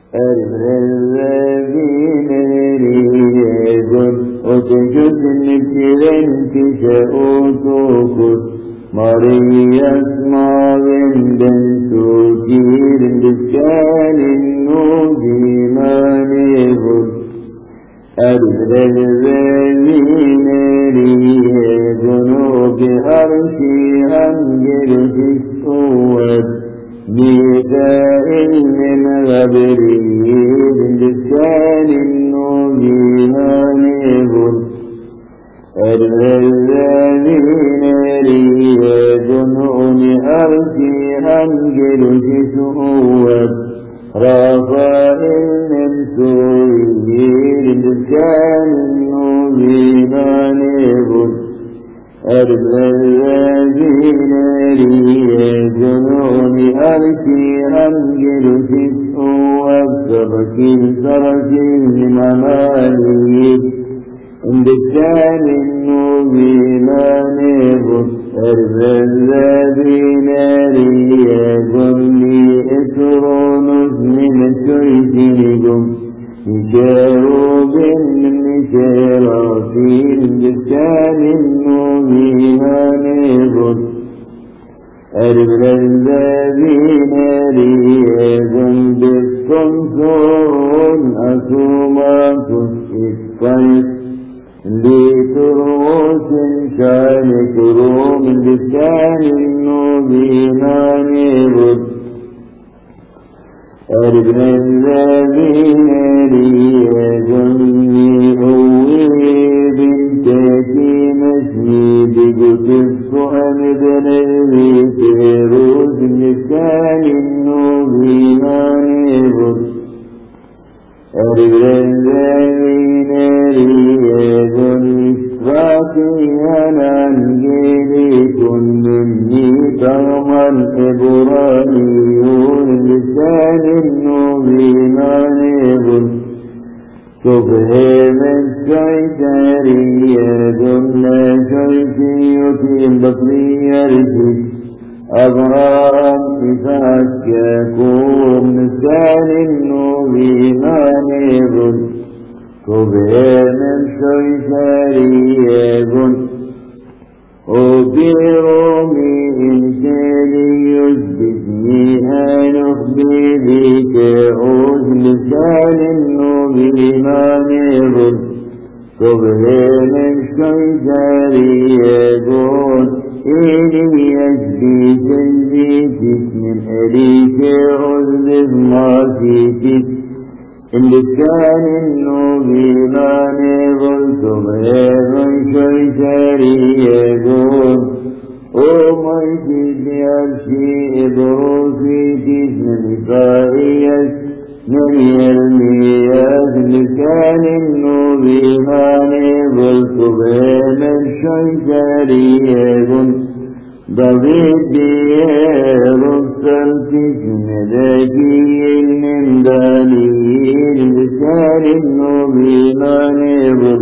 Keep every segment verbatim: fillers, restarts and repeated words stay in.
الذين رياض وتجد نكرن كشأوتوكس مريا اسمع بندن سوكير بسكان النوبي مانيبل الذين رياض وبأرشي أنجل في الصور بكائن من غبريد بسكان النوبي مانيبل الذين رياض أرسي أنجل جسوات رافائل من سوير بسكان النوبي مانيبل الذين رياض أرسي أنجل جسوات سبكين سركين من أماليك بسكان النوبي مانيبل الذين رياض لإسرونس من سيسينكم شاروب من شرافين بسكان النوبي مانيبل الذين رياض بالصنصون أسوماكم إسفايس لتروس كان كروم بسكان النوبي مانيبل الذين رياض لأوي بنتاتي مسني بجسس أمدن الويتروس بسكان النوبي مانيبل الذين رياض إسرافيان أنجليكم مني كرما إبرانيون لسان النوبي مانيبل سبحان الشيطان رياض لا شيطية بطرية رجل أبرام إفاككم لسان النوبي مانيبل سبحان الشيطان رياض أبيرمي إنساني يثبتني أن أخبي بك أعوذ لسان النوبي مانيبل سبحان الشيطان رياض إلي يجبي سلبيتك من أليك عذب ما فيك لسان النوبي مانيبل سبحان الشيطان رياض ومجد يرشي إبروسي جسم نفائيس نبي المياه لسان النوبي مانيبل سبحان الشيطان رياض ضغيط ديار السلسك نداكي من دالين لسان النوبي مانيبل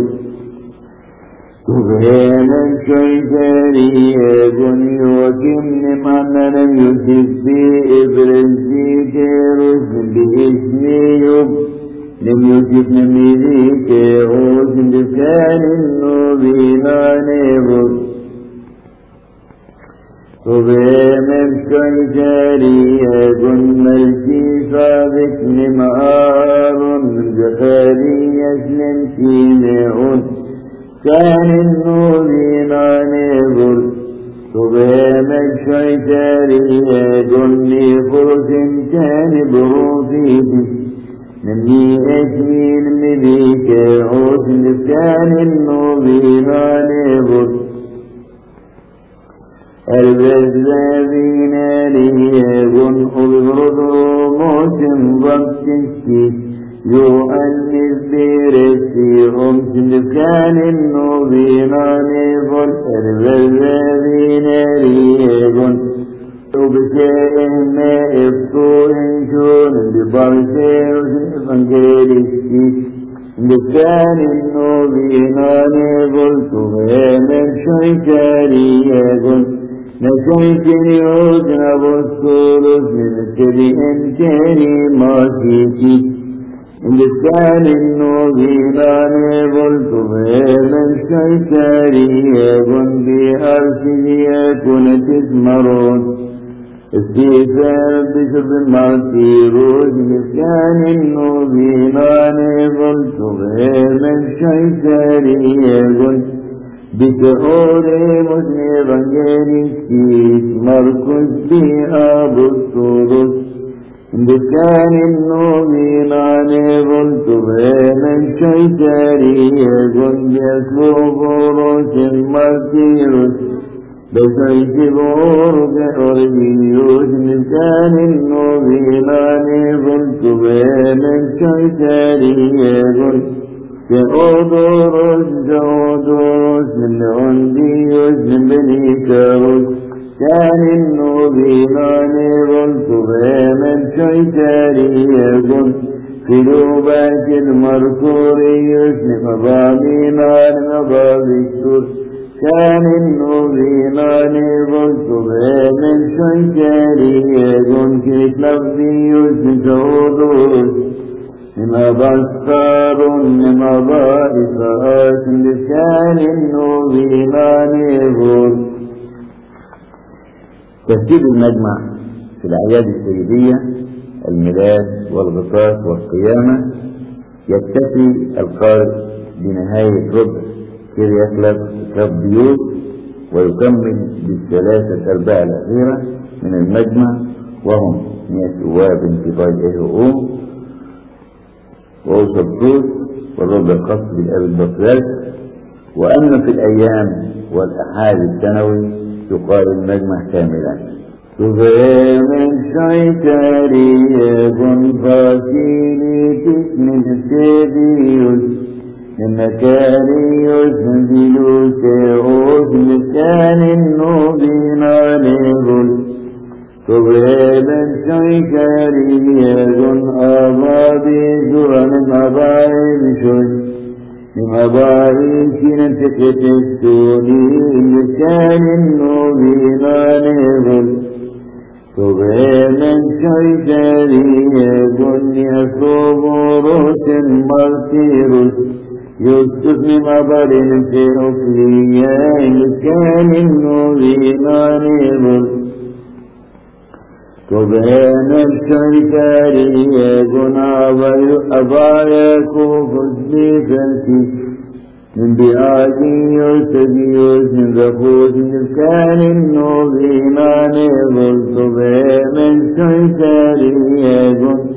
سبحان الشيطان رياض وكم من لم يسف في إبرزي كيرس بإسمي لم يسف نميذي كيرس لسان النوبي مانيبل سبحان الشيطان رياض ملكي صادق نمعار زخاري يسلم سيمعون كان النوبي مانيبل سبحان الشيطان رياض لفرس كان بروسي نمي اسمي نمذيك عوث كان النوبي مانيبل الذين رياض أبرد موسم ضبطك يؤنس برسيهم سلكان النوبي مانيبل الذين رياض وبشيء ما إفتوه شون ببرسيهم فانجلسك لسان النوبي مانيبل سبحان الشيطان رياض نسيت اليوم والثلث من كل إمكاني ما فيك لسان النوبينان قلت بين الشيكارية بأرسل يكون تسمرون استيثار بشرب المعصيروج لسان النوبينان قلت بين الشيكارية بشعور مسلم جنسيس مركز بها بالصدس بكان النوبينان قلت بين الشيكارية قل يسلوب روس المسيرس بسيس بورك أربيوس بكان النوبينان قلت بين الشيكارية قل كأودوروس جودوروس من عنديوس من بنيكاروس كان النوبينان قلت بين الشيكارية قلت في لوبات المركوريوس مضامينان مضابيكتور كان النوبينان قلت بين الشيكارية قلت كتلبيوس كأودوروس لما بستار لما بائسات لسان النوبينان قلت. ترتيب المجمع في الأعياد السيدية الميلاد والغطاس والقيامة يكتفي القارئ بنهاية ربع كيرياكلس كالضيوف ويكمل بالثلاثة أرباع الأخيرة من المجمع وهم مئة أواب انتقال إهو وأوسبتوس والربع الخاص بالأب البطلاس. وأما في الأيام والأحاد السنوي يقال المجمع كاملا. تفهم الشيكارية فاسيلي تسم السيديوس المكاريوس بلوسيوس لسان النوبينان قل تفهم الشيكارية أبابي زرن أبابي شوي لمباريك ننتقت السوني لسان النوبينان قل تبين الشيكارية قل يصوب روس مرتيروس يوسف لمبارين في أفلية لسان النوبينان قل تبين الشيكارية قل أبايا كوفز بفلسي من بآديوس بيوس من رفوس كان النوبينان قل تبين الشيكارية قل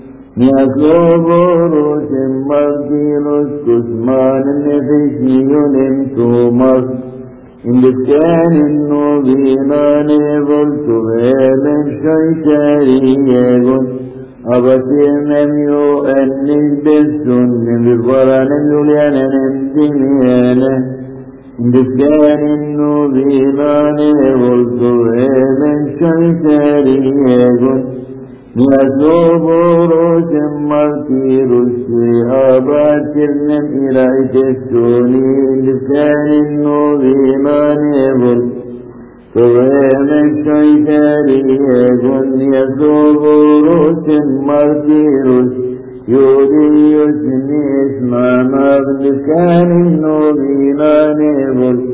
يطلب روس مرتيروس كثمان نفسي تومس إن كان النوبينان قلت بين الشيكارية قل أبتر نميو أنس بسن بالبران اليوليان نمدميانا إن كان النوبينان قلت بين الشيكارية قل يطلب روس مرتيروس أبتر نم إلى تسوني إن كان النوبينان قل تبين الشيكارية قل يصوب روس مرتيروس يوديوس اسمع مغلب كان النوبينان قل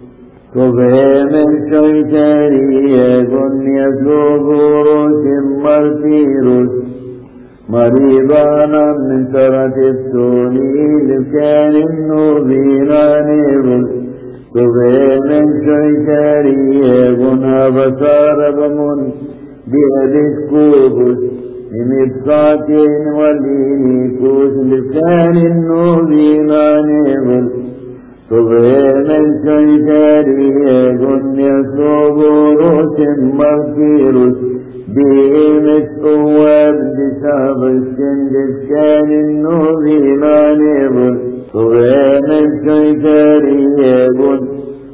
تبين الشيكارية قل يصوب روس مرتيروس مريضانا من ترة السوني كان النوبينان قل تبين الشيكارية قل بصار بمن بأبيت كوبس لمبساط ولينيكوس لسان النوبينان قل تبين الشيكارية قل يصوب روس مرتيروس بإيمة أواب بساب السندس كان النوبينان قل تبين الشيكارية قل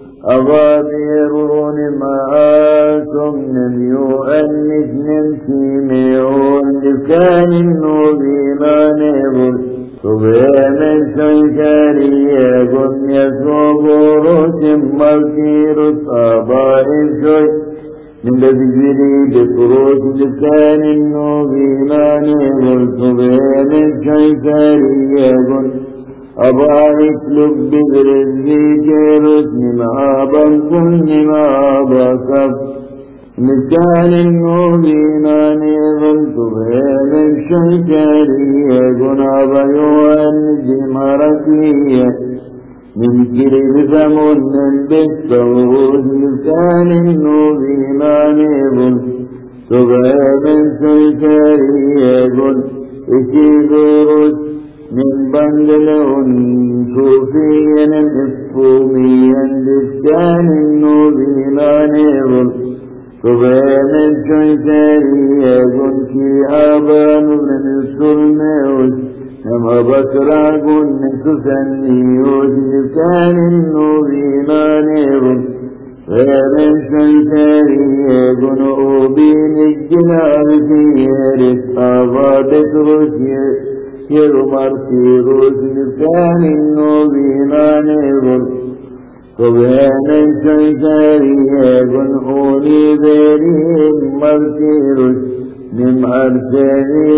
أبابيرون معاكم نميو أنس نمسيميون لكان النوبينان قل تبين الشيكارية قل يصوب روس مرتيروس أبائل شوي من بذجري بفروس لكان النوبينان قل تبين شيكارية أبارك لب برزي كيروس نمابا كن نمابا كب مكان النوبينا نظلت بين الشيكارية أبا يوان جمركية من كرب ثمن بالتوز مكان النوبينا نظلت بين الشيكارية إكيدورس من بندلهم صوفيا إفهوميا لسكان النوبينا نظل سبحان الشيكارية كي آبان من السلميوس نما بكرا كن تسنيوس لسكان النوبينا نظل سبحان الشيكارية كن أوبين الجناب في يرس آبادت رسيه يرمر في رسل كان النوبينا نظل سبحان الشيكارية كنحوني ذريهم مرسيرس من عرساني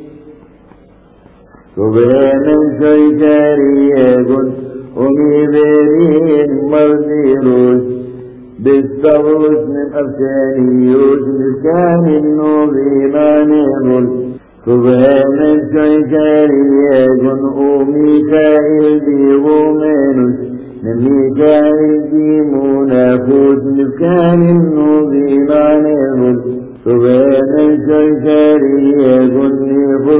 سبحان الشيكارية كنحوني ذريهم مرسيرس بالصبرس من عرساني يوسف كان النوبينا نظل سبحان الشيكارية كن ميكائيل بيغومينوس من ميكائيل بيمونافوس مكان النوبينا نظل سبحان الشيكارية كن